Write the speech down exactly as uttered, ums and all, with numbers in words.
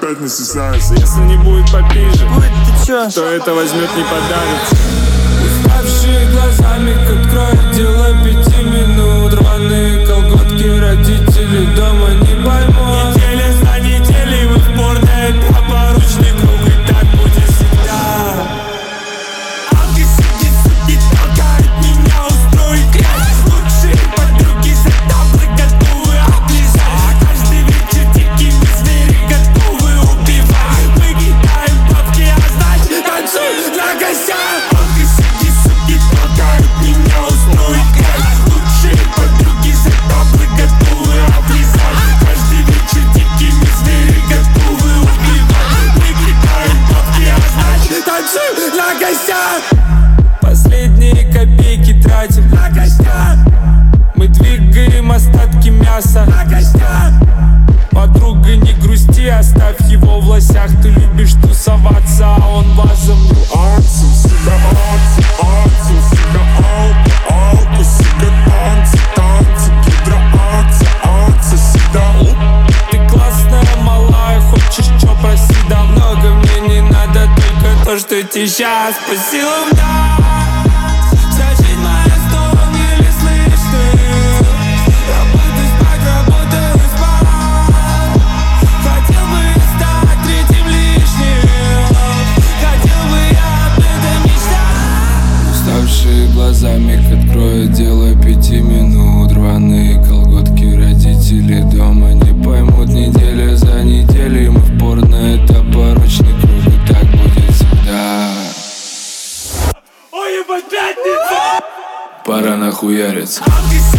опять не стесняется. Если не будет попиже, Будет, ты чё? кто это возьмет, не подарится. Уставшие глазами откроют дело пяти минут. Рваные колготки, родители дома не поймут. Неделя за неделей мы в порно, это поручный круг, и так будет всегда. Алки, суки, суки, толкают меня устроить грязь. Лучшие подруги за таблы готовы облизать. Каждый вечер дикими звери готовы убивать. Мы кидаем бабки, а значит танцуем на гостях. Алки, суки, суки, толкают меня устроить грязь. Лучшие подруги за таблы готовы облизать. Каждый вечер дикими звери готовы убивать. Мы кидаем бабки, а значит танцуем на гостях. Последние копейки тратим На гостях, Мы двигаем остатки мяса. на гостях. Подруга, не грусти, оставь его в лосях. Ты любишь тусоваться, а он вазом. Ацу, себя ацу, ацу, себя алку, алку, себя танцы, танцы, гидроакция, акция, себя уп. Ты классная, малая, хочешь чё, проси. Да много мне не надо, только то, что тебе сейчас по силам дать. Вся жизнь моя сторон, еле слышишь ты. Работай, спать, работай, спать. Хотел бы я стать третьим лишним. Хотел бы я об этом мечтать. Уставшие глазами откроют дело пяти минут. Рваные колготки, родители дома не поймут. Неделя за неделей мы в порно, это порочный круг, и так будет всегда. Ой, ебать, пятница! Пора нахуяриться. Алки,